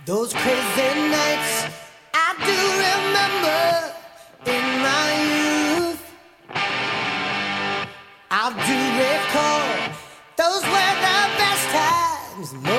Those crazy nights I do remember in my youth. I do recall those were the best times.